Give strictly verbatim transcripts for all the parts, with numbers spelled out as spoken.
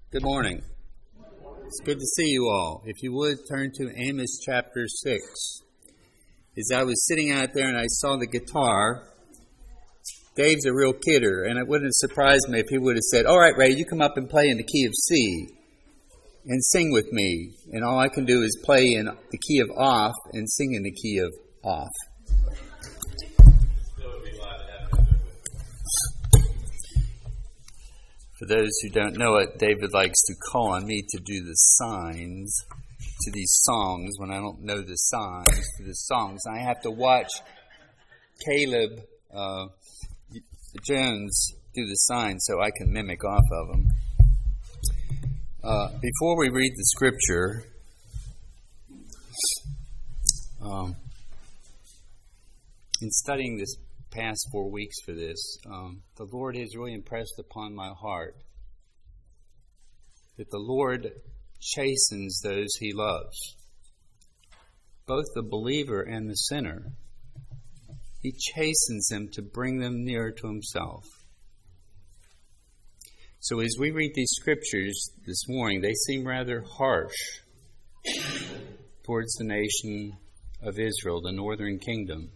Good morning. It's good to see you all. If you would, turn to Amos chapter six. As I was sitting out there and I saw the guitar, Dave's a real kidder, and it wouldn't have surprised me if he would have said, "All right, Ray, you come up and play in the key of C and sing with me." And all I can do is play in the key of off and sing in the key of off. For those who don't know it, David likes to call on me to do the signs to these songs when I don't know the signs to the songs. I have to watch Caleb uh, Jones do the signs so I can mimic off of them. Uh, before we read the scripture, um, in studying this past four weeks for this, um, the Lord has really impressed upon my heart that the Lord chastens those He loves, both the believer and the sinner. He chastens them to bring them nearer to Himself. So as we read these scriptures this morning, they seem rather harsh towards the nation of Israel, the northern kingdom.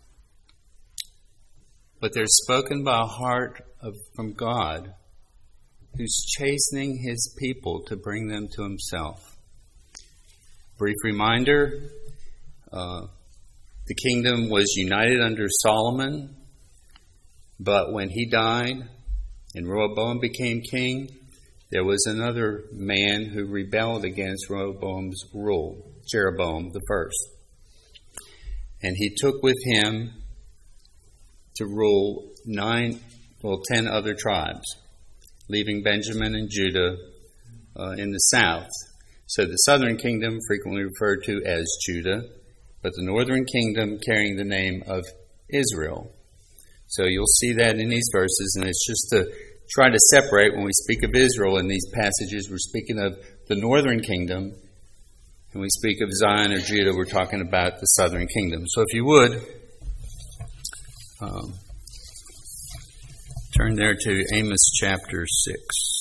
But they're spoken by a heart of, from God, who's chastening His people to bring them to Himself. Brief reminder, uh, the kingdom was united under Solomon, but when he died and Rehoboam became king, there was another man who rebelled against Rehoboam's rule, Jeroboam the first. And he took with him to rule nine, well, ten other tribes, leaving Benjamin and Judah uh, in the south. So the southern kingdom, frequently referred to as Judah, but the northern kingdom carrying the name of Israel. So you'll see that in these verses, and it's just to try to separate when we speak of Israel in these passages, we're speaking of the northern kingdom, and when we speak of Zion or Judah, we're talking about the southern kingdom. So if you would, Um, turn there to Amos chapter six.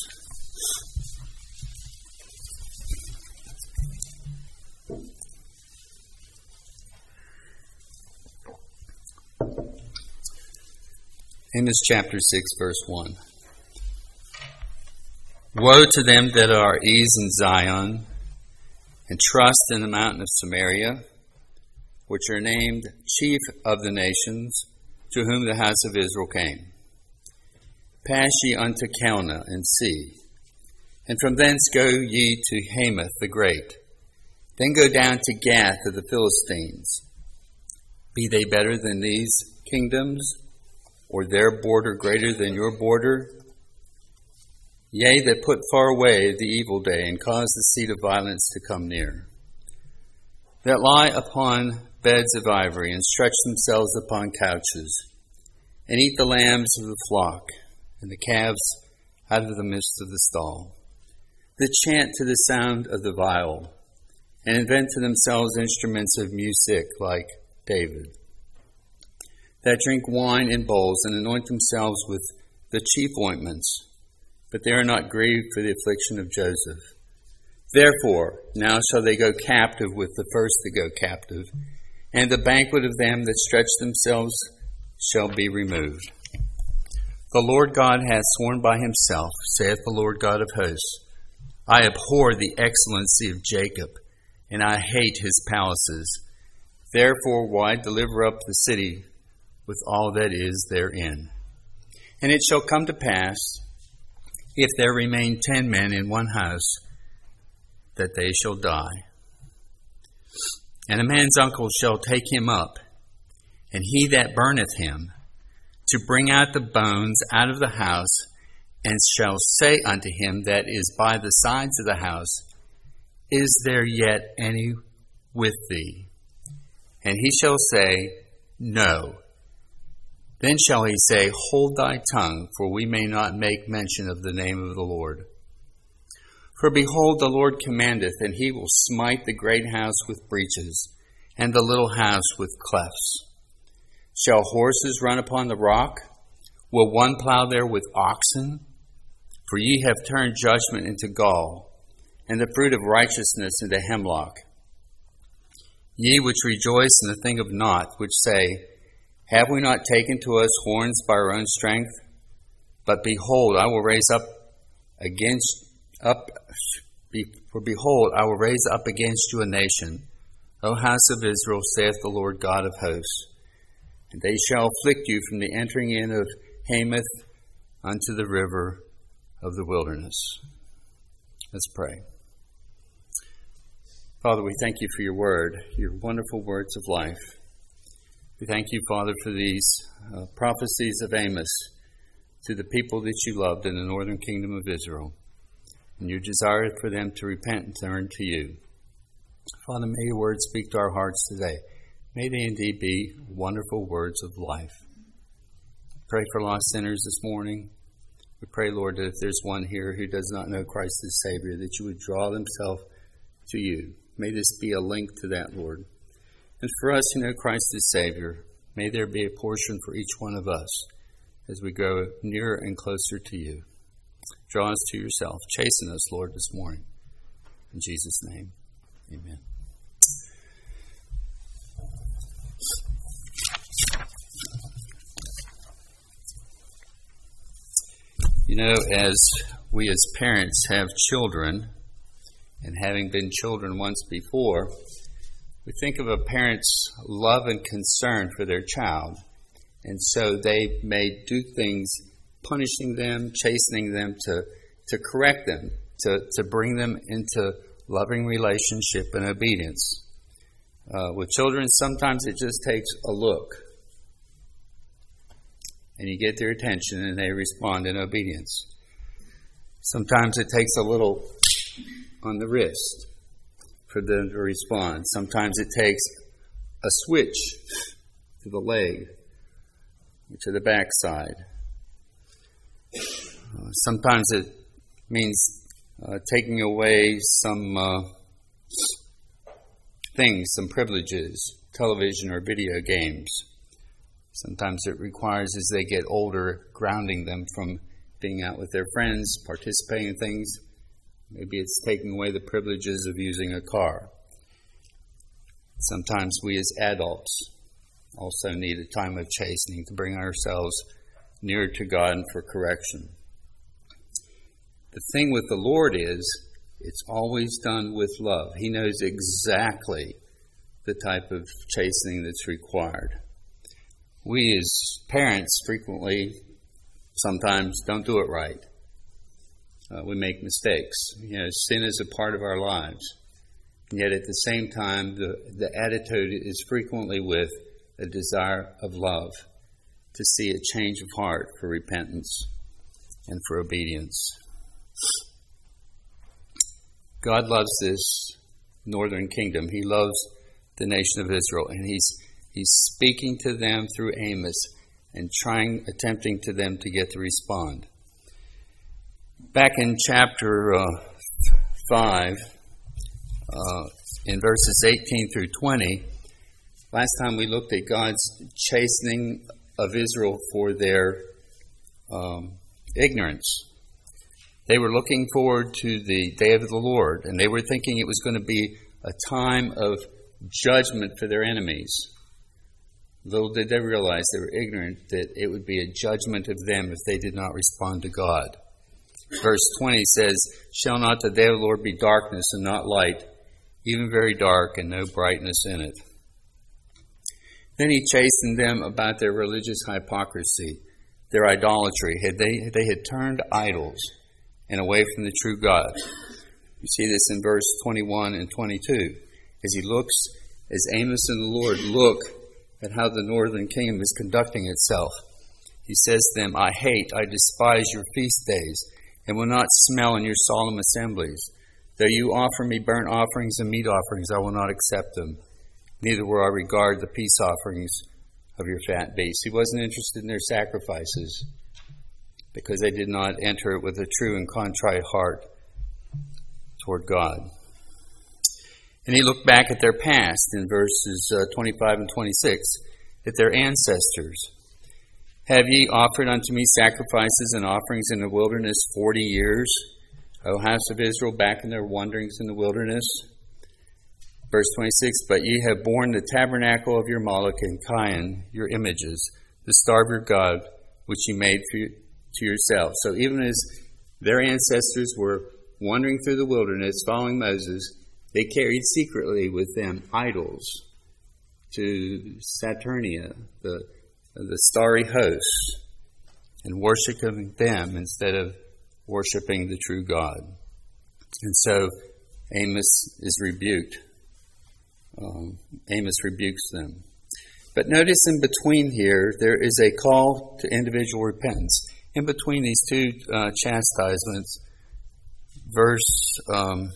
Amos chapter six, verse one. Woe to them that are at ease in Zion, and trust in the mountain of Samaria, which are named chief of the nations, to whom the house of Israel came. Pass ye unto Calneh and see, and from thence go ye to Hamath the great. Then go down to Gath of the Philistines. Be they better than these kingdoms, or their border greater than your border? Yea, that put far away the evil day, and cause the seat of violence to come near. That lie upon beds of ivory, and stretch themselves upon couches, and eat the lambs of the flock, and the calves out of the midst of the stall. That chant to the sound of the viol, and invent to themselves instruments of music like David. That drink wine in bowls, and anoint themselves with the chief ointments, but they are not grieved for the affliction of Joseph. Therefore, now shall they go captive with the first to go captive, and the banquet of them that stretch themselves shall be removed. The Lord God hath sworn by Himself, saith the Lord God of hosts, I abhor the excellency of Jacob, and I hate his palaces. Therefore will I deliver up the city with all that is therein. And it shall come to pass, if there remain ten men in one house, that they shall die. And a man's uncle shall take him up, and he that burneth him, to bring out the bones out of the house, and shall say unto him that is by the sides of the house, Is there yet any with thee? And he shall say, No. Then shall he say, Hold thy tongue, for we may not make mention of the name of the Lord. For behold, the Lord commandeth, and He will smite the great house with breaches, and the little house with clefts. Shall horses run upon the rock? Will one plow there with oxen? For ye have turned judgment into gall, and the fruit of righteousness into hemlock. Ye which rejoice in the thing of naught, which say, Have we not taken to us horns by our own strength? But behold, I will raise up against up for behold, I will raise up against you a nation, O house of Israel, saith the Lord God of hosts. And they shall afflict you from the entering in of Hamath unto the river of the wilderness. Let's pray. Father, we thank you for your word, your wonderful words of life. We thank you, Father, for these uh, prophecies of Amos to the people that you loved in the northern kingdom of Israel, and your desire for them to repent and turn to you. Father, may your words speak to our hearts today. May they indeed be wonderful words of life. Pray for lost sinners this morning. We pray, Lord, that if there's one here who does not know Christ as Savior, that you would draw themselves to you. May this be a link to that, Lord. And for us who know Christ as Savior, may there be a portion for each one of us as we go nearer and closer to you. Draw us to yourself. Chasten us, Lord, this morning. In Jesus' name, amen. You know, as we as parents have children, and having been children once before, we think of a parent's love and concern for their child. And so they may do things, punishing them, chastening them to, to correct them, to, to bring them into loving relationship and obedience. Uh, with children, sometimes it just takes a look. And you get their attention and they respond in obedience. Sometimes it takes a little on the wrist for them to respond. Sometimes it takes a switch to the leg or to the backside. Uh, sometimes it means uh, taking away some uh, things, some privileges, television or video games. Sometimes it requires, as they get older, grounding them from being out with their friends, participating in things. Maybe it's taking away the privileges of using a car. Sometimes we as adults also need a time of chastening to bring ourselves nearer to God and for correction. The thing with the Lord is, it's always done with love. He knows exactly the type of chastening that's required. We as parents frequently, sometimes don't do it right. Uh, we make mistakes. You know, sin is a part of our lives. And yet at the same time, the, the attitude is frequently with a desire of love, to see a change of heart for repentance and for obedience. God loves this northern kingdom. He loves the nation of Israel, and he's he's speaking to them through Amos and trying, attempting to them to get to respond. Back in chapter uh, five, uh, in verses eighteen through twenty, last time we looked at God's chastening of Israel for their um, ignorance. They were looking forward to the day of the Lord, and they were thinking it was going to be a time of judgment for their enemies. Little did they realize, they were ignorant, that it would be a judgment of them if they did not respond to God. Verse twenty says, Shall not the day of the Lord be darkness and not light, even very dark and no brightness in it? Then he chastened them about their religious hypocrisy, their idolatry. Had they, they had turned idols and away from the true God. You see this in verse twenty-one and twenty-two. As he looks, as Amos and the Lord look at how the northern kingdom is conducting itself, he says to them, I hate, I despise your feast days, and will not smell in your solemn assemblies. Though you offer me burnt offerings and meat offerings, I will not accept them. Neither will I regard the peace offerings of your fat beasts. He wasn't interested in their sacrifices because they did not enter it with a true and contrite heart toward God. And he looked back at their past in verses uh, twenty-five and twenty-six, at their ancestors. Have ye offered unto me sacrifices and offerings in the wilderness forty years, O house of Israel, back in their wanderings in the wilderness? Verse twenty-six, but ye have borne the tabernacle of your Moloch and Cain, your images, the star of your God, which ye made for you, to yourself. So even as their ancestors were wandering through the wilderness, following Moses, they carried secretly with them idols to Saturnia, the, the starry hosts, and worshiping them instead of worshiping the true God. And so Amos is rebuked. Um, Amos rebukes them. But notice in between here, there is a call to individual repentance. In between these two uh, chastisements, verse um,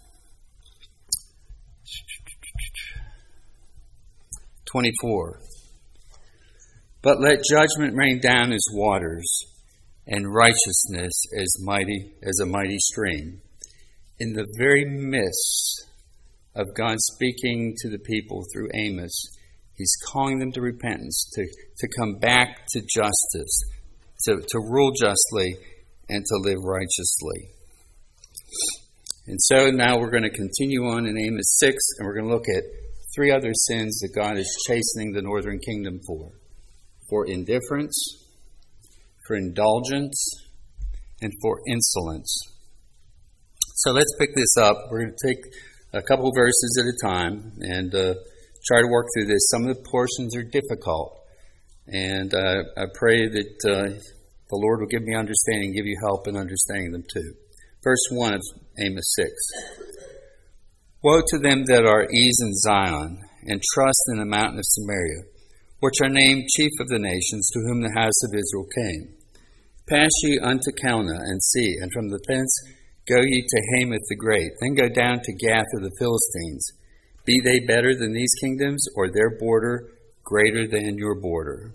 twenty-four. But let judgment rain down as waters, and righteousness as mighty as a mighty stream. In the very midst of God speaking to the people through Amos, he's calling them to repentance, to, to come back to justice, to, to rule justly, and to live righteously. And so now we're going to continue on in Amos six, and we're going to look at three other sins that God is chastening the northern kingdom for. For indifference, for indulgence, and for insolence. So let's pick this up. We're going to take a couple verses at a time and uh, try to work through this. Some of the portions are difficult, and uh, I pray that uh, the Lord will give me understanding, give you help in understanding them too. Verse one of Amos six. Woe to them that are at ease in Zion, and trust in the mountain of Samaria, which are named chief of the nations, to whom the house of Israel came. Pass ye unto Calneh, and see, and from the thence go ye to Hamath the great, then go down to Gath of the Philistines. Be they better than these kingdoms, or their border greater than your border?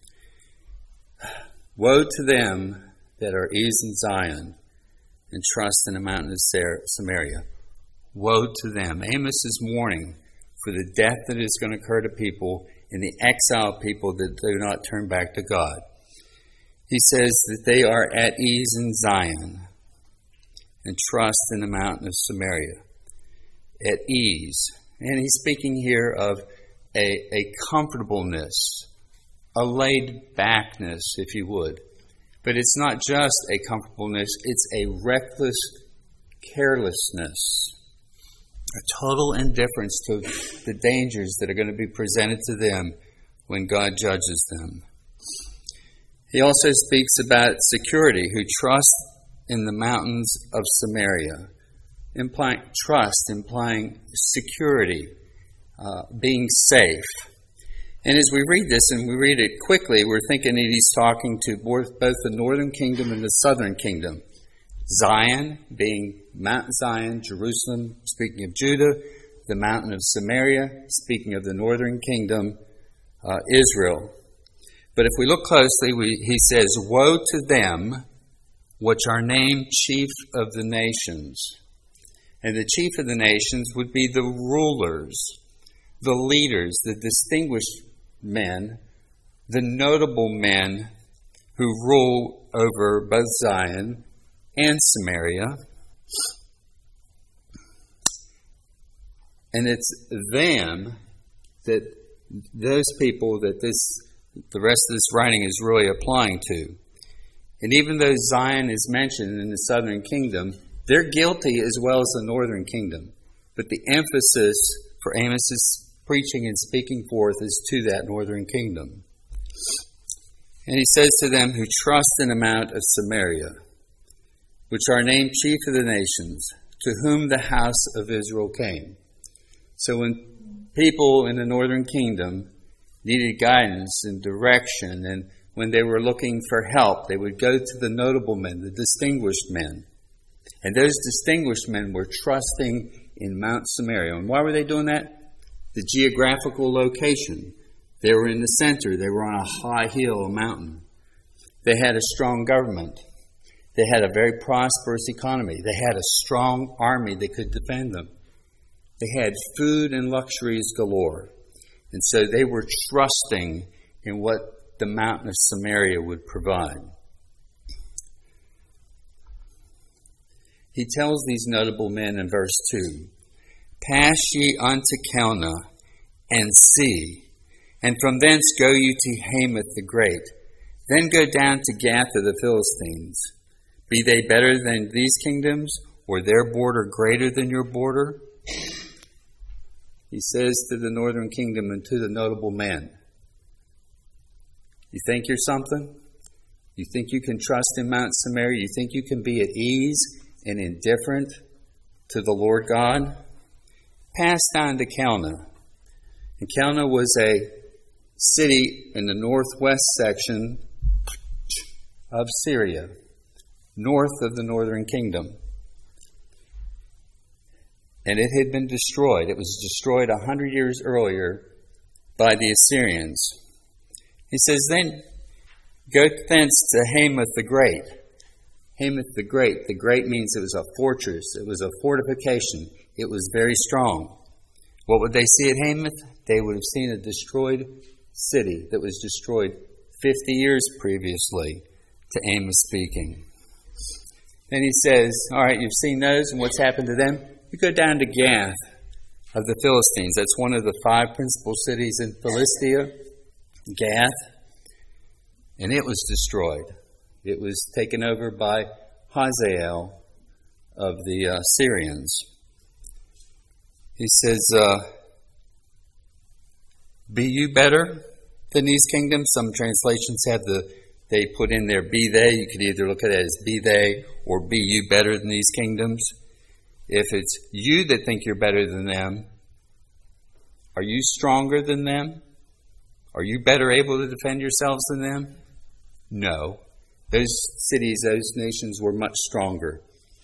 Woe to them that are ease in Zion, and trust in the mountain of Samaria. Woe to them. Amos is warning for the death that is going to occur to people and the exiled people that do not turn back to God. He says that they are at ease in Zion and trust in the mountain of Samaria. At ease. And he's speaking here of a, a comfortableness, a laid backness, if you would. But it's not just a comfortableness, it's a reckless carelessness. A total indifference to the dangers that are going to be presented to them when God judges them. He also speaks about security, who trust in the mountains of Samaria, implying trust, implying security, uh, being safe. And as we read this, and we read it quickly, we're thinking that he's talking to both, both the northern kingdom and the southern kingdom. Zion being Mount Zion, Jerusalem, speaking of Judah, the mountain of Samaria, speaking of the northern kingdom, uh, Israel. But if we look closely, we, he says, woe to them which are named chief of the nations. And the chief of the nations would be the rulers, the leaders, the distinguished men, the notable men who rule over both Zion and Samaria. And it's them, that those people that this the rest of this writing is really applying to. And even though Zion is mentioned in the southern kingdom, they're guilty as well as the northern kingdom. But the emphasis for Amos's preaching and speaking forth is to that northern kingdom. And he says to them who trust in the mount of Samaria, which are named chief of the nations, to whom the house of Israel came. So when people in the northern kingdom needed guidance and direction, and when they were looking for help, they would go to the notable men, the distinguished men. And those distinguished men were trusting in Mount Samaria. And why were they doing that? The geographical location. They were in the center. They were on a high hill, a mountain. They had a strong government. They had a very prosperous economy. They had a strong army that could defend them. They had food and luxuries galore. And so they were trusting in what the mountain of Samaria would provide. He tells these notable men in verse two, "Pass ye unto Calneh, and see, and from thence go ye to Hamath the Great. Then go down to Gath of the Philistines. Be they better than these kingdoms, or their border greater than your border?" He says to the northern kingdom and to the notable men, you think you're something? You think you can trust in Mount Samaria? You think you can be at ease and indifferent to the Lord God? Pass down to Calneh. And Calneh was a city in the northwest section of Syria, north of the northern kingdom. And it had been destroyed. It was destroyed a hundred years earlier by the Assyrians. He says, then go thence to Hamath the Great. Hamath the Great. The Great means it was a fortress. It was a fortification. It was very strong. What would they see at Hamath? They would have seen a destroyed city that was destroyed fifty years previously to Amos speaking. Then he says, all right, you've seen those, and what's happened to them? You go down to Gath of the Philistines. That's one of the five principal cities in Philistia, Gath. And it was destroyed. It was taken over by Hazael of the uh, Syrians. He says, uh, be you better than these kingdoms? Some translations have the, they put in there, be they. You could either look at it as be they or be you better than these kingdoms. If it's you that think you're better than them, are you stronger than them? Are you better able to defend yourselves than them? No. Those cities, those nations were much stronger.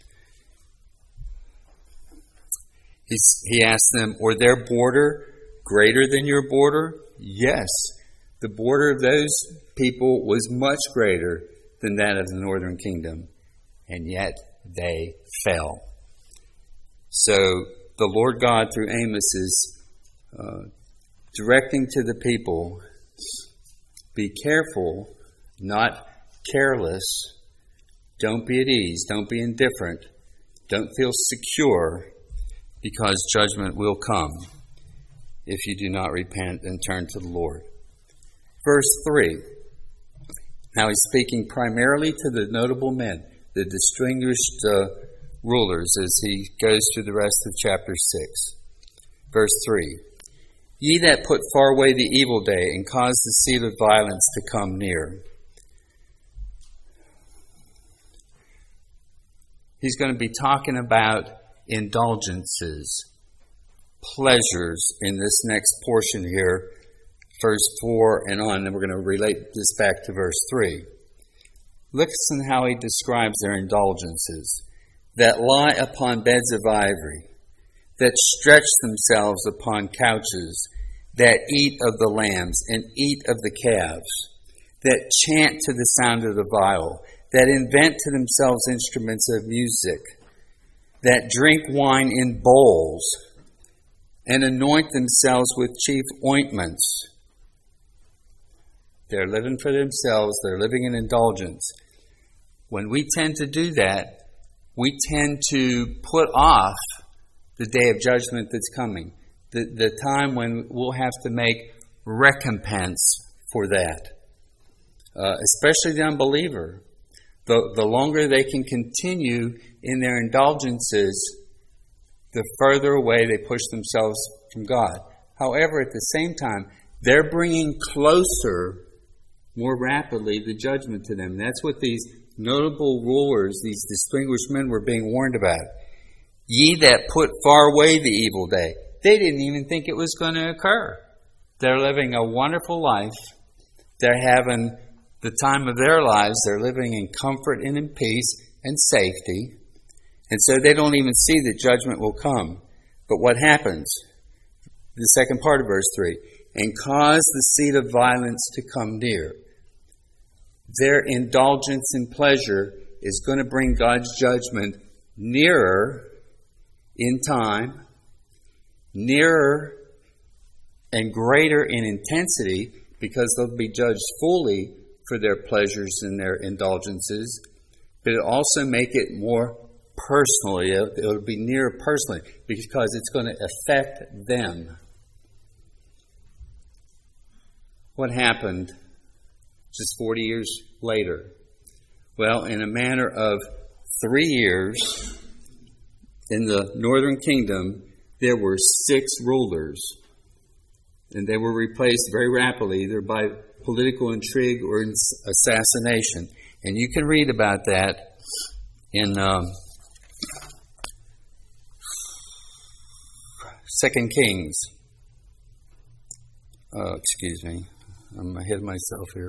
He's, he asked them, or their border greater than your border? Yes. The border of those people was much greater than that of the northern kingdom. And yet they fell. So the Lord God, through Amos, is uh, directing to the people, be careful, not careless. Don't be at ease. Don't be indifferent. Don't feel secure, because judgment will come if you do not repent and turn to the Lord. Verse three. Now he's speaking primarily to the notable men, the distinguished uh, rulers, as he goes through the rest of chapter six. Verse three. Ye that put far away the evil day and cause the seed of violence to come near. He's going to be talking about indulgences, pleasures in this next portion here, verse four and on. And we're going to relate this back to verse three. Listen how he describes their indulgences. That lie upon beds of ivory, that stretch themselves upon couches, that eat of the lambs and eat of the calves, that chant to the sound of the viol, that invent to themselves instruments of music, that drink wine in bowls, and anoint themselves with chief ointments. They're living for themselves. They're living in indulgence. When we tend to do that, we tend to put off the day of judgment that's coming, the, the time when we'll have to make recompense for that, uh, especially the unbeliever. The, the longer they can continue in their indulgences, the further away they push themselves from God. However, at the same time, they're bringing closer, more rapidly, the judgment to them. That's what these notable rulers, these distinguished men, were being warned about. Ye that put far away the evil day. They didn't even think it was going to occur. They're living a wonderful life. They're having the time of their lives. They're living in comfort and in peace and safety. And so they don't even see that judgment will come. But what happens? The second part of verse three. And cause the seed of violence to come near. Their indulgence in pleasure is going to bring God's judgment nearer in time, nearer and greater in intensity, because they'll be judged fully for their pleasures and their indulgences, but it'll also make it more personally. It'll, it'll be near personally because it's going to affect them. What happened just forty years later? Well, in a matter of three years, in the northern kingdom, there were six rulers. And they were replaced very rapidly, either by political intrigue or assassination. And you can read about that in um, Second Kings. Uh, excuse me, I'm ahead of myself here.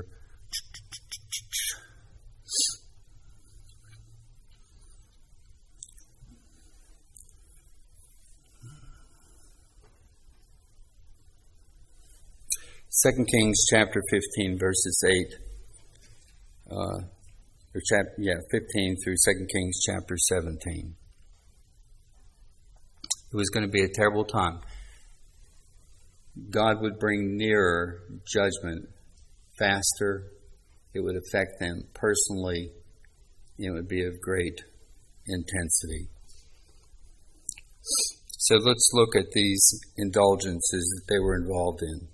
Second Kings chapter fifteen, verses eight, uh, or chapter yeah, fifteen through Second Kings chapter seventeen. It was going to be a terrible time. God would bring nearer judgment faster. It would affect them personally. It would be of great intensity. So let's look at these indulgences that they were involved in.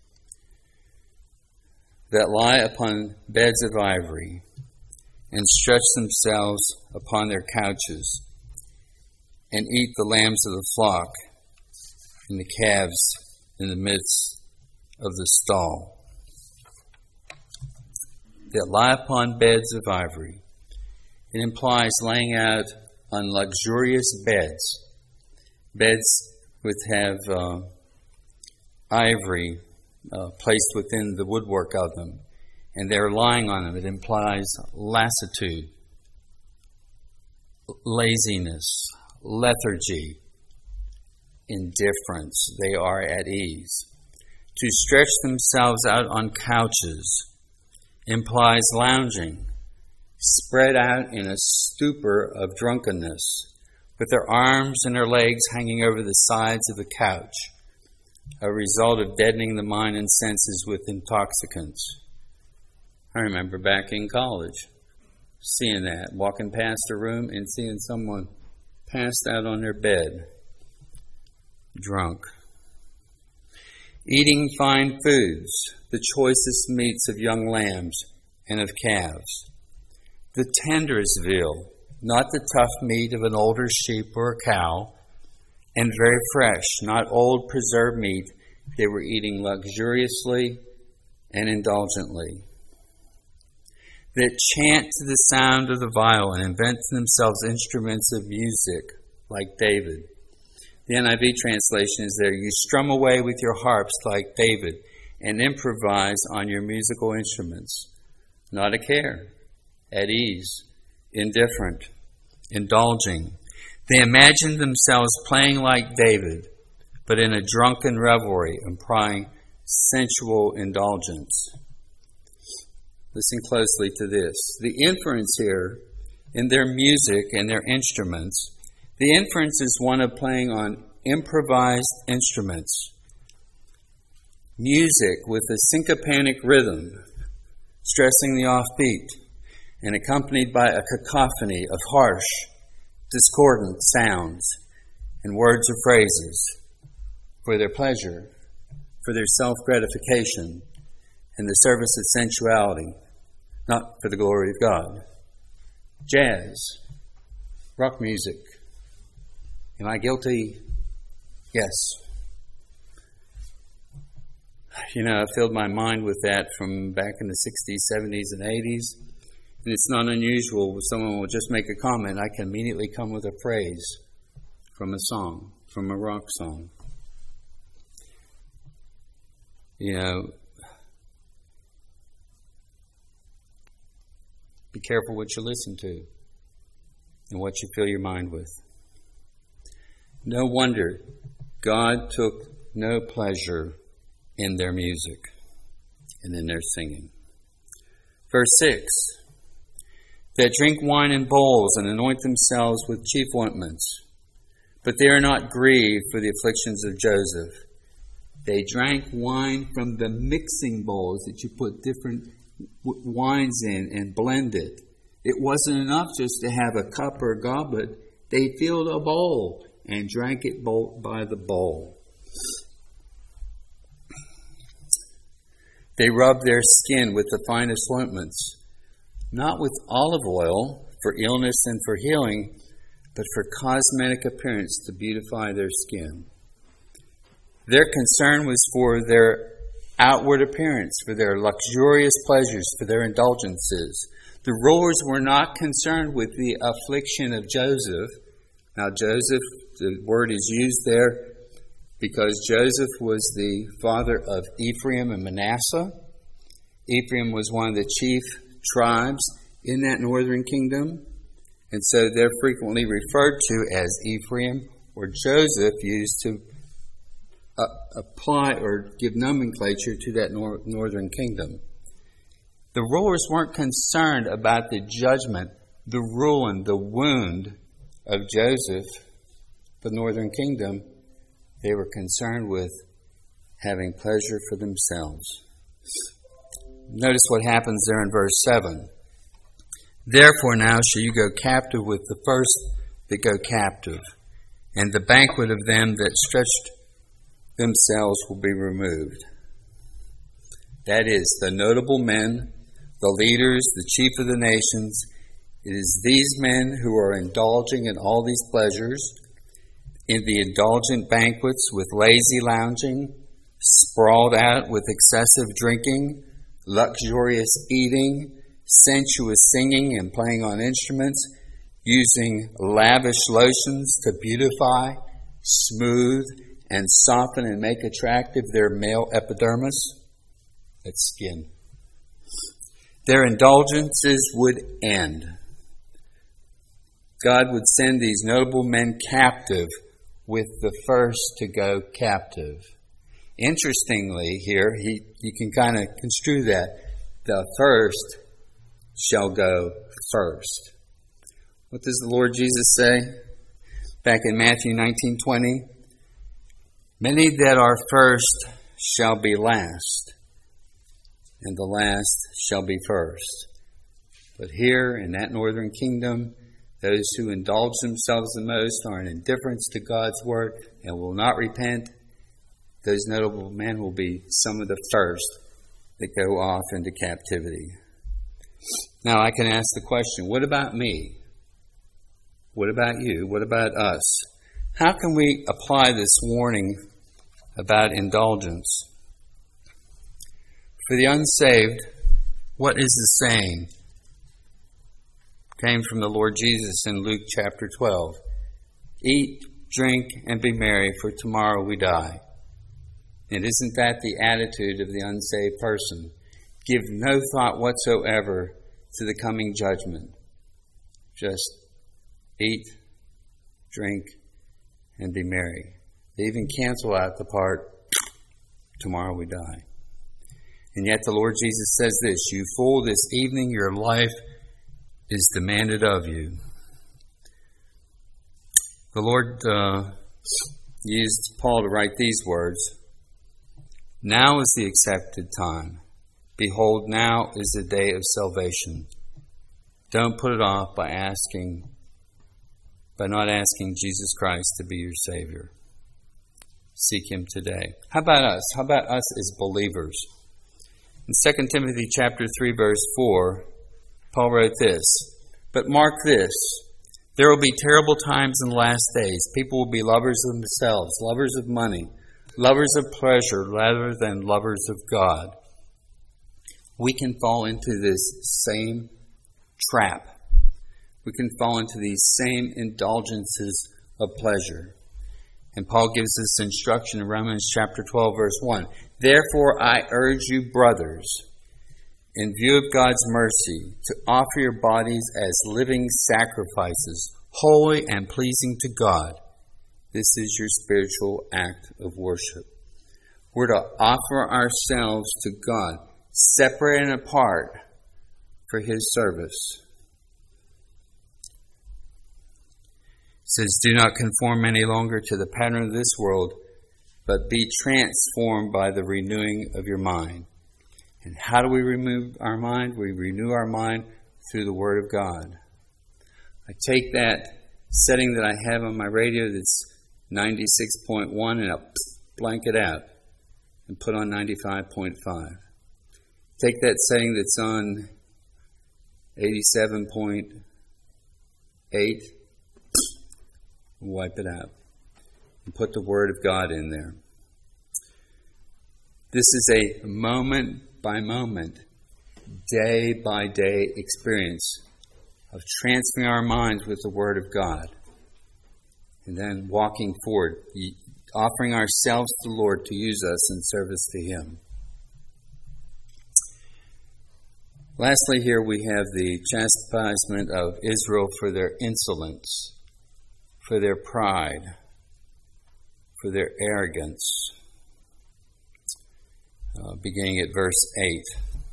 That lie upon beds of ivory and stretch themselves upon their couches and eat the lambs of the flock and the calves in the midst of the stall. That lie upon beds of ivory. It implies laying out on luxurious beds. Beds which have uh, ivory Uh, placed within the woodwork of them, and they're lying on them. It implies lassitude, laziness, lethargy, indifference. They are at ease. To stretch themselves out on couches implies lounging, spread out in a stupor of drunkenness, with their arms and their legs hanging over the sides of the couch, a result of deadening the mind and senses with intoxicants. I remember back in college seeing that, walking past a room and seeing someone passed out on their bed, drunk. Eating fine foods, the choicest meats of young lambs and of calves, the tenderest veal, not the tough meat of an older sheep or a cow, and very fresh, not old preserved meat. They were eating luxuriously and indulgently. That chant to the sound of the viol and invent themselves instruments of music like David. The N I V translation is there, you strum away with your harps like David and improvise on your musical instruments. Not a care, at ease, indifferent, indulging. They imagined themselves playing like David, but in a drunken revelry, implying sensual indulgence. Listen closely to this. The inference here in their music and their instruments, the inference is one of playing on improvised instruments. Music with a syncopanic rhythm, stressing the offbeat, and accompanied by a cacophony of harsh, discordant sounds and words or phrases for their pleasure, for their self-gratification, and the service of sensuality, not for the glory of God. Jazz, rock music. Am I guilty? Yes. You know, I filled my mind with that from back in the sixties, seventies, and eighties. And it's not unusual when someone will just make a comment, I can immediately come with a phrase from a song, from a rock song. You know, be careful what you listen to and what you fill your mind with. No wonder God took no pleasure in their music and in their singing. Verse six. That drink wine in bowls and anoint themselves with chief ointments, but they are not grieved for the afflictions of Joseph, They drank wine from the mixing bowls that you put different w- wines in and blend it. It wasn't enough just to have a cup or a goblet. They filled a bowl and drank it bowl by the bowl. They rubbed their skin with the finest ointments, not with olive oil for illness and for healing, but for cosmetic appearance to beautify their skin. Their concern was for their outward appearance, for their luxurious pleasures, for their indulgences. The rulers were not concerned with the affliction of Joseph. Now, Joseph, the word is used there because Joseph was the father of Ephraim and Manasseh. Ephraim was one of the chief tribes in that northern kingdom, and so they're frequently referred to as Ephraim, or Joseph used to uh, apply or give nomenclature to that nor- northern kingdom. The rulers weren't concerned about the judgment, the ruin, the wound of Joseph, the northern kingdom. They were concerned with having pleasure for themselves. Notice what happens there in verse seven. Therefore now shall you go captive with the first that go captive, and the banquet of them that stretched themselves will be removed. That is, the notable men, the leaders, the chief of the nations. It is these men who are indulging in all these pleasures, in the indulgent banquets with lazy lounging, sprawled out with excessive drinking, luxurious eating, sensuous singing and playing on instruments, using lavish lotions to beautify, smooth, and soften and make attractive their male epidermis, that's skin. Their indulgences would end. God would send these notable men captive with the first to go captive. Interestingly here, he, you can kind of construe that. The first shall go first. What does the Lord Jesus say? Back in Matthew nineteen twenty, many that are first shall be last, and the last shall be first. But here in that northern kingdom, those who indulge themselves the most are in indifference to God's word and will not repent. Those notable men will be some of the first that go off into captivity. Now I can ask the question, what about me? What about you? What about us? How can we apply this warning about indulgence? For the unsaved, what is the saying? Came from the Lord Jesus in Luke chapter twelve. Eat, drink, and be merry, for tomorrow we die. And isn't that the attitude of the unsaved person? Give no thought whatsoever to the coming judgment. Just eat, drink, and be merry. They even cancel out the part, tomorrow we die. And yet the Lord Jesus says this, you fool, this evening your life is demanded of you. The Lord uh, used Paul to write these words. Now is the accepted time. Behold, now is the day of salvation. Don't put it off by asking, by not asking Jesus Christ to be your Savior. Seek Him today. How about us? How about us as believers? In Second Timothy chapter three, verse four, Paul wrote this, but mark this, there will be terrible times in the last days. People will be lovers of themselves, lovers of money, lovers of pleasure rather than lovers of God. We can fall into this same trap. We can fall into these same indulgences of pleasure. And Paul gives this instruction in Romans chapter twelve, verse one. Therefore I urge you, brothers, in view of God's mercy, to offer your bodies as living sacrifices, holy and pleasing to God. This is your spiritual act of worship. We're to offer ourselves to God, separate and apart for His service. It says, do not conform any longer to the pattern of this world, but be transformed by the renewing of your mind. And how do we renew our mind? We renew our mind through the Word of God. I take that setting that I have on my radio that's ninety-six point one and I'll blank it out and put on ninety-five point five. Take that setting that's on eighty-seven point eight and wipe it out and put the Word of God in there. This is a moment by moment, day by day experience of transferring our minds with the Word of God and then walking forward, offering ourselves to the Lord to use us in service to Him. Lastly, here we have the chastisement of Israel for their insolence, for their pride, for their arrogance. Uh, beginning at verse eight.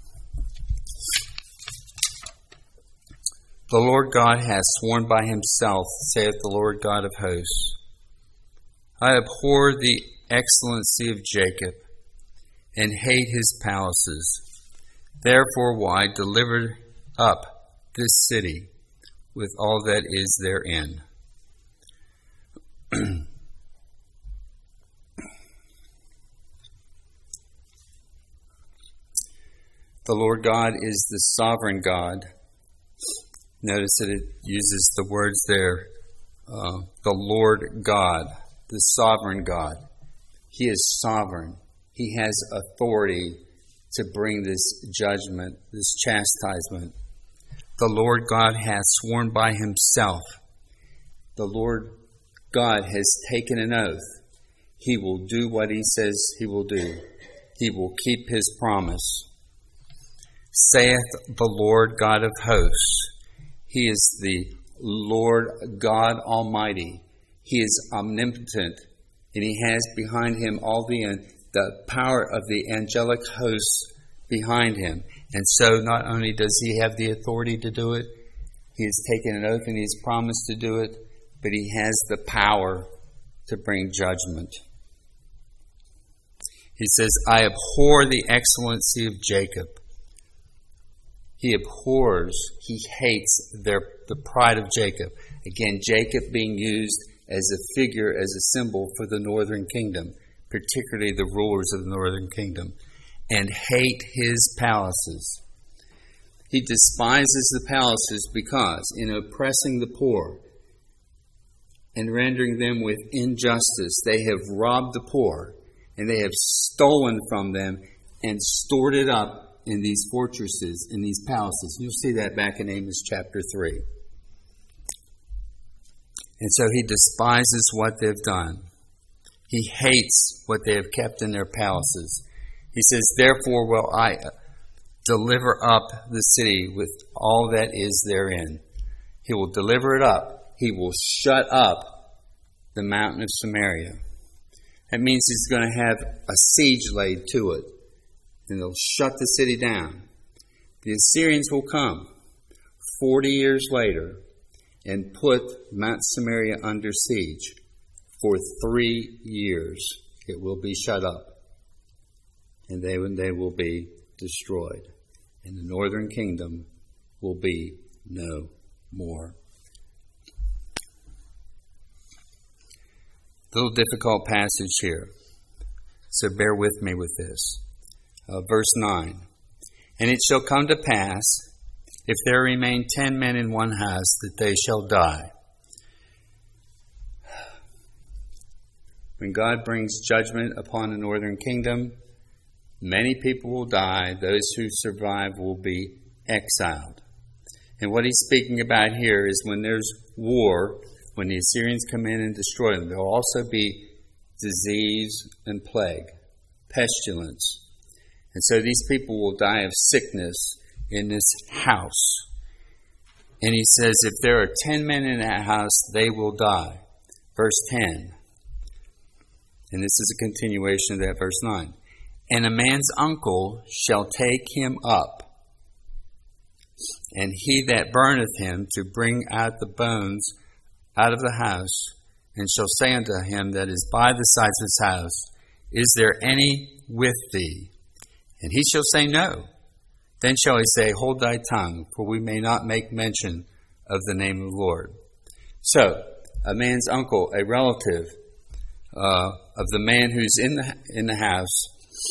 The Lord God hath sworn by himself, saith the Lord God of hosts, I abhor the excellency of Jacob, and hate his palaces. Therefore will I deliver up this city with all that is therein. The Lord God is the sovereign God. Notice that it uses the words there, uh, the Lord God, the sovereign God. He is sovereign. He has authority to bring this judgment, this chastisement. The Lord God hath sworn by himself. The Lord God has taken an oath. He will do what he says he will do. He will keep his promise. Saith the Lord God of hosts. He is the Lord God Almighty. He is omnipotent, and he has behind him all the the power of the angelic hosts behind him. And so not only does he have the authority to do it, he has taken an oath and he's promised to do it, but he has the power to bring judgment. He says, I abhor the excellency of Jacob. He abhors, he hates their the pride of Jacob. Again, Jacob being used as a figure, as a symbol for the northern kingdom, particularly the rulers of the northern kingdom, and hate his palaces. He despises the palaces because in oppressing the poor and rendering them with injustice, they have robbed the poor and they have stolen from them and stored it up in these fortresses, in these palaces. You'll see that back in Amos chapter three. And so he despises what they've done. He hates what they have kept in their palaces. He says, therefore will I deliver up the city with all that is therein. He will deliver it up. He will shut up the mountain of Samaria. That means he's going to have a siege laid to it. And they'll shut the city down. The Assyrians will come forty years later and put Mount Samaria under siege. For three years it will be shut up. And they, they will be destroyed. And the northern kingdom will be no more. Little difficult passage here. So bear with me with this. Uh, verse nine. And it shall come to pass, if there remain ten men in one house, that they shall die. When God brings judgment upon the northern kingdom, many people will die. Those who survive will be exiled. And what he's speaking about here is when there's war, when the Assyrians come in and destroy them, there will also be disease and plague, pestilence. And so these people will die of sickness in this house. And he says, if there are ten men in that house, they will die. Verse ten. And this is a continuation of that, verse nine. And a man's uncle shall take him up, and he that burneth him to bring out the bones out of the house, and shall say unto him that is by the sides of his house, Is there any with thee? And he shall say, No. Then shall he say, Hold thy tongue, for we may not make mention of the name of the Lord. So, a man's uncle, a relative uh, of the man who's in the in the house,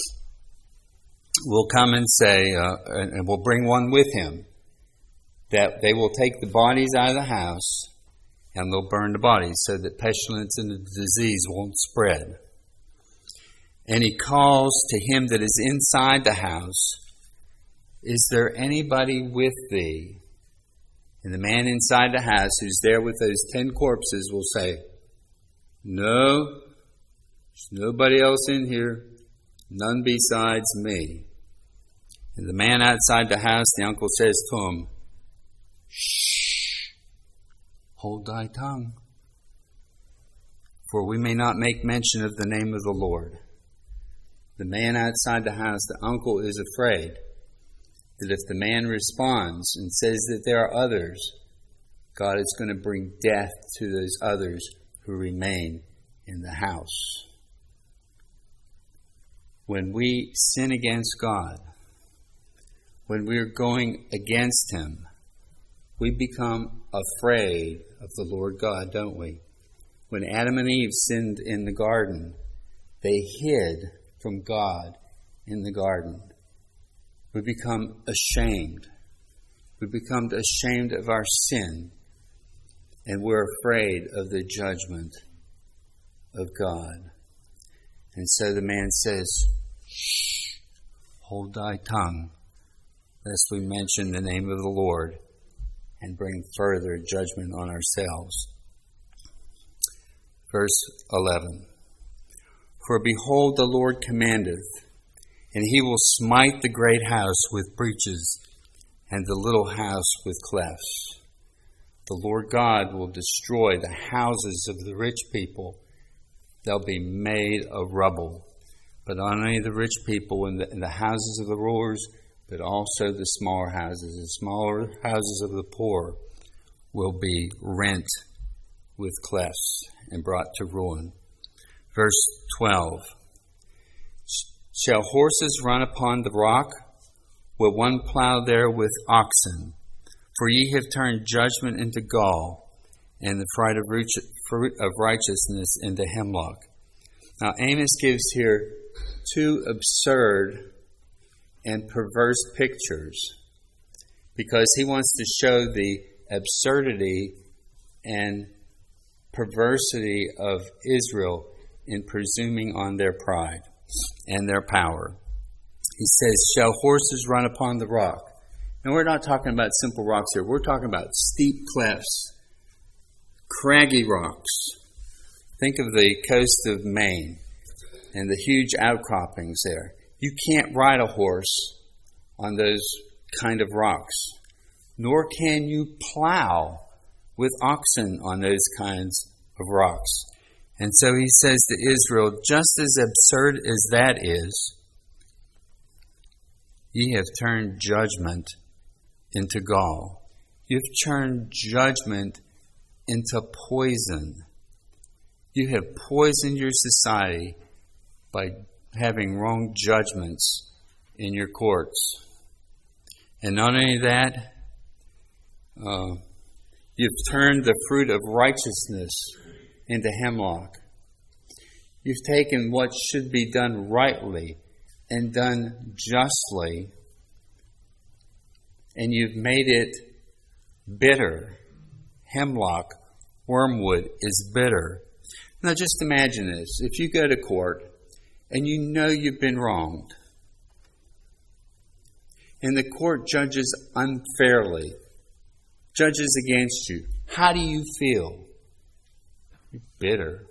will come and say, uh, and will bring one with him, that they will take the bodies out of the house and they'll burn the bodies so that pestilence and the disease won't spread. And he calls to him that is inside the house, Is there anybody with thee? And the man inside the house who's there with those ten corpses will say, No, there's nobody else in here, none besides me. And the man outside the house, the uncle says to him, Shh, hold thy tongue, for we may not make mention of the name of the Lord. The man outside the house, the uncle, is afraid that if the man responds and says that there are others, God is going to bring death to those others who remain in the house. When we sin against God, when we're going against Him, we become afraid of the Lord God, don't we? When Adam and Eve sinned in the garden, they hid from God in the garden. We become ashamed. We become ashamed of our sin, and we're afraid of the judgment of God. And so the man says, Shh, hold thy tongue, lest we mention the name of the Lord and bring further judgment on ourselves. Verse eleven. For behold, the Lord commandeth, and he will smite the great house with breaches, and the little house with clefts. The Lord God will destroy the houses of the rich people. They'll be made a rubble. But not only the rich people and the, and the houses of the rulers, but also the smaller houses. The smaller houses of the poor will be rent with clefts and brought to ruin. Verse twelve. Shall horses run upon the rock? Will one plow there with oxen? For ye have turned judgment into gall, and the fruit of righteousness into hemlock. Now Amos gives here two absurd and perverse pictures, because he wants to show the absurdity and perversity of Israel in presuming on their pride and their power. He says, shall horses run upon the rock? And we're not talking about simple rocks here. We're talking about steep clefts, craggy rocks. Think of the coast of Maine and the huge outcroppings there. You can't ride a horse on those kind of rocks, nor can you plow with oxen on those kinds of rocks. And so he says to Israel, just as absurd as that is, ye have turned judgment into gall. You've turned judgment into poison. You have poisoned your society by having wrong judgments in your courts. And not only that, uh, you've turned the fruit of righteousness into hemlock. You've taken what should be done rightly and done justly, and you've made it bitter. Hemlock, wormwood, is bitter. Now just imagine this. If you go to court and you know you've been wronged, and the court judges unfairly, judges against you, how do you feel? You're bitter.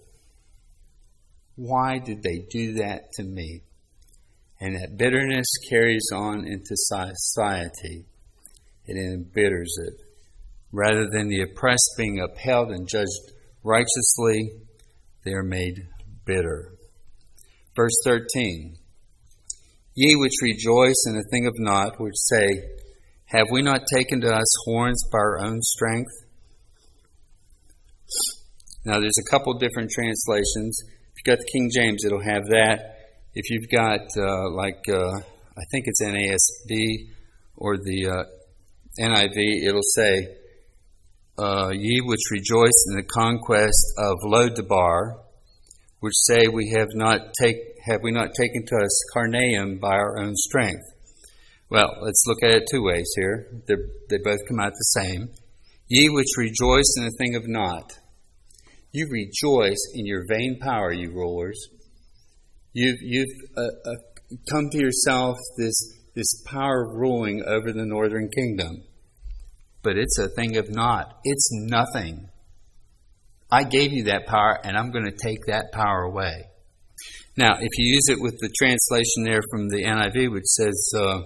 Why did they do that to me? And that bitterness carries on into society. It embitters it. Rather than the oppressed being upheld and judged righteously, they are made bitter. Verse thirteen. Ye which rejoice in a thing of naught, which say, have we not taken to us horns by our own strength? Now there's a couple different translations. If you got the King James, it'll have that. If you've got, uh, like, uh, I think it's N A S B or the uh, N I V, it'll say, uh, ye which rejoice in the conquest of Lo-debar, which say we have not take have we not taken to us Carnaim by our own strength. Well, let's look at it two ways here. They're, they both come out the same. Ye which rejoice in a thing of naught. You rejoice in your vain power, you rulers. You've, you've uh, uh, come to yourself this, this power of ruling over the northern kingdom. But it's a thing of naught. It's nothing. I gave you that power, and I'm going to take that power away. Now, if you use it with the translation there from the N I V, which says, uh,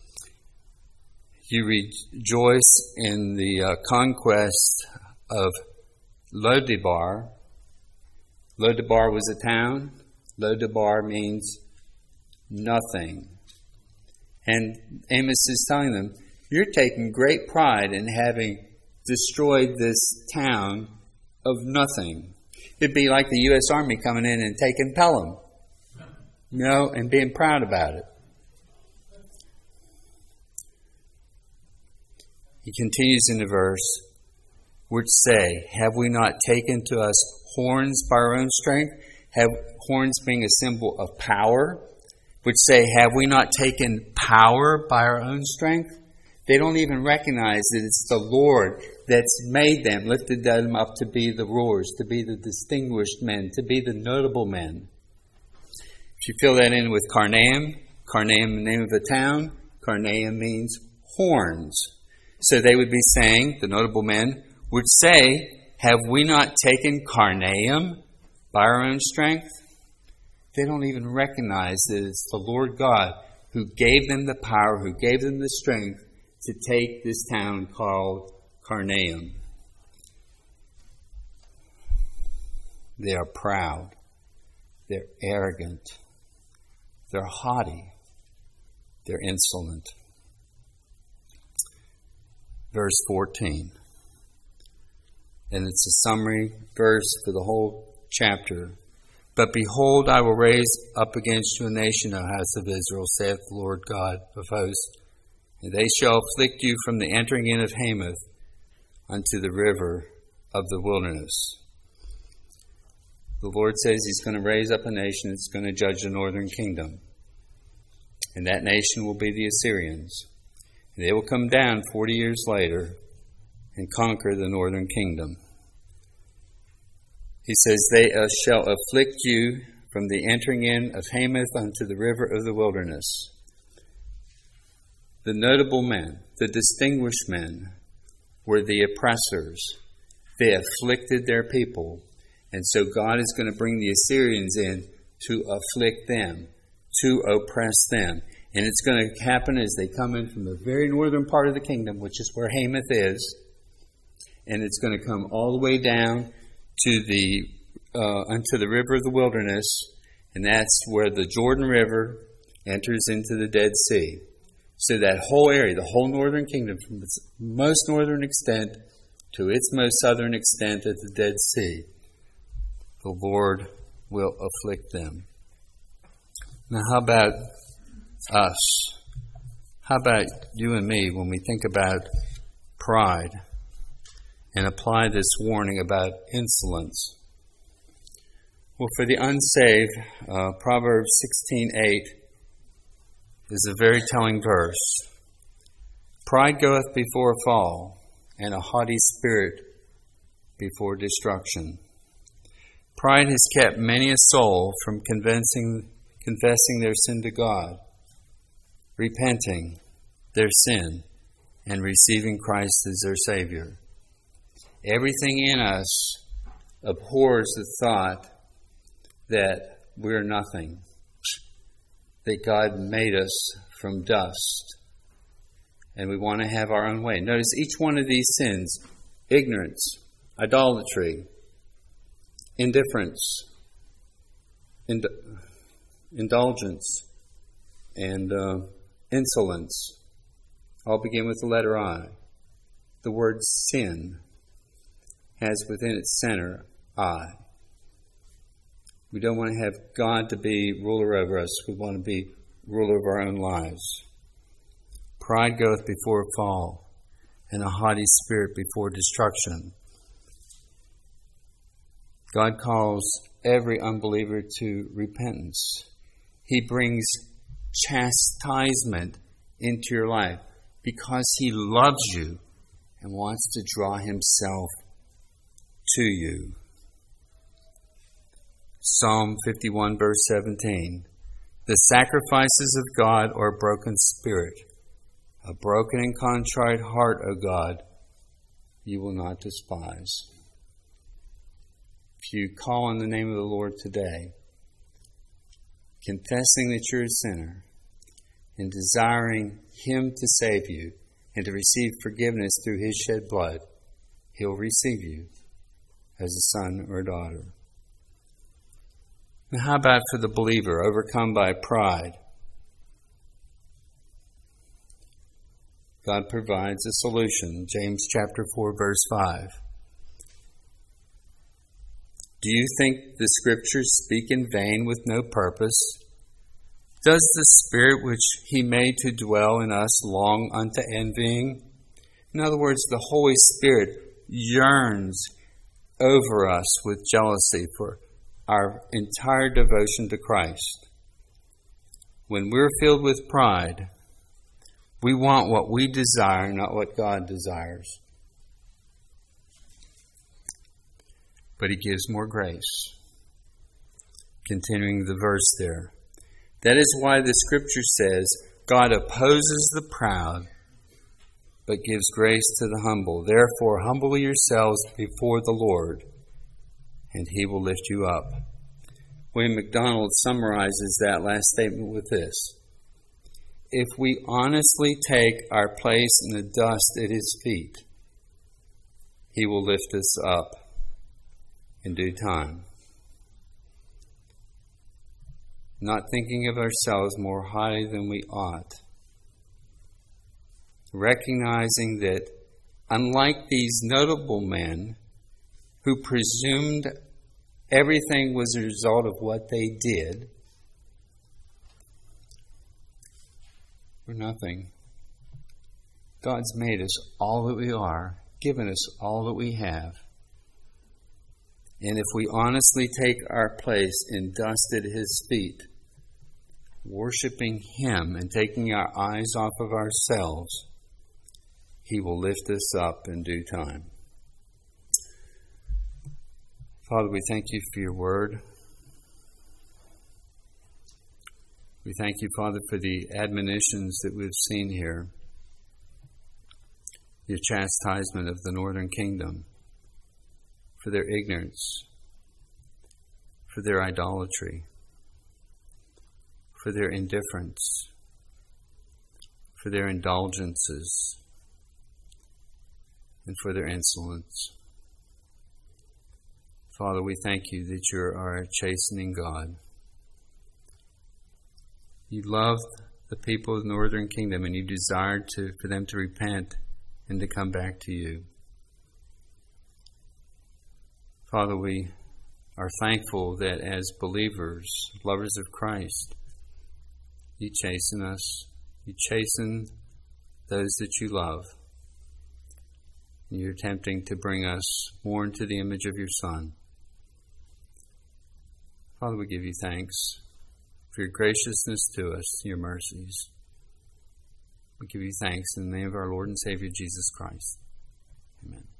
you rejoice in the uh, conquest of Lo-debar. Lo-debar was a town. Lo-debar means nothing. And Amos is telling them, you're taking great pride in having destroyed this town of nothing. It'd be like the U S Army coming in and taking Pelham, you know, and being proud about it. He continues in the verse, which say, have we not taken to us horns by our own strength? Have horns being a symbol of power, which say, have we not taken power by our own strength? They don't even recognize that it's the Lord that's made them, lifted them up to be the rulers, to be the distinguished men, to be the notable men. If you fill that in with Carnaim, Carnaim, the name of the town, Carnaim means horns. So they would be saying, the notable men would say, have we not taken Carnaim by our own strength? They don't even recognize that it's the Lord God who gave them the power, who gave them the strength to take this town called Carnaim. They are proud. They're arrogant. They're haughty. They're insolent. Verse fourteen. And it's a summary verse for the whole chapter. But behold, I will raise up against you a nation, O house of Israel, saith the Lord God of hosts. And they shall afflict you from the entering in of Hamath unto the river of the wilderness. The Lord says He's going to raise up a nation that's going to judge the northern kingdom. And that nation will be the Assyrians. And they will come down forty years later and conquer the northern kingdom. He says, they uh, shall afflict you from the entering in of Hamath unto the river of the wilderness. The notable men, the distinguished men, were the oppressors. They afflicted their people. And so God is going to bring the Assyrians in to afflict them, to oppress them. And it's going to happen as they come in from the very northern part of the kingdom, which is where Hamath is. And it's going to come all the way down to the uh, unto the river of the wilderness. And that's where the Jordan River enters into the Dead Sea. So that whole area, the whole northern kingdom, from its most northern extent to its most southern extent at the Dead Sea, the Lord will afflict them. Now, how about us? How about you and me when we think about pride and apply this warning about insolence? Well, for the unsaved, uh, Proverbs sixteen eight is a very telling verse. Pride goeth before a fall, and a haughty spirit before destruction. Pride has kept many a soul from convincing, confessing their sin to God, repenting their sin, and receiving Christ as their Savior. Everything in us abhors the thought that we're nothing, that God made us from dust, and we want to have our own way. Notice each one of these sins: ignorance, idolatry, indifference, ind- indulgence, and uh, insolence, all begin with the letter I. The word sin has within its center I. We don't want to have God to be ruler over us. We want to be ruler of our own lives. Pride goeth before a fall, and a haughty spirit before destruction. God calls every unbeliever to repentance. He brings chastisement into your life because He loves you and wants to draw Himself to you. Psalm fifty-one, verse seventeen. The sacrifices of God are a broken spirit. A broken and contrite heart, O God, you will not despise. If you call on the name of the Lord today, confessing that you're a sinner and desiring Him to save you and to receive forgiveness through His shed blood, He'll receive you as a son or a daughter. Now, how about for the believer overcome by pride? God provides a solution. James chapter four, verse five. Do you think the Scriptures speak in vain with no purpose? Does the Spirit which He made to dwell in us long unto envying? In other words, the Holy Spirit yearns over us with jealousy for our entire devotion to Christ. When we're filled with pride, we want what we desire, not what God desires. But He gives more grace. Continuing the verse there. That is why the Scripture says, God opposes the proud, but gives grace to the humble. Therefore, humble yourselves before the Lord, and He will lift you up. William MacDonald summarizes that last statement with this. If we honestly take our place in the dust at His feet, He will lift us up in due time. Not thinking of ourselves more highly than we ought. Recognizing that unlike these notable men who presumed everything was a result of what they did, we're nothing. God's made us all that we are, given us all that we have. And if we honestly take our place in dust at His feet, worshiping Him and taking our eyes off of ourselves, He will lift us up in due time. Father, we thank You for Your word. We thank You, Father, for the admonitions that we've seen here. Your chastisement of the northern kingdom, for their ignorance, for their idolatry, for their indifference, for their indulgences, and for their insolence. Father, we thank You that You are a chastening God. You loved the people of the northern kingdom, and You desired to, for them to repent and to come back to You. Father, we are thankful that as believers, lovers of Christ, You chasten us. You chasten those that You love. And You're attempting to bring us more into the image of Your Son. Father, we give You thanks for Your graciousness to us, Your mercies. We give You thanks in the name of our Lord and Savior, Jesus Christ. Amen.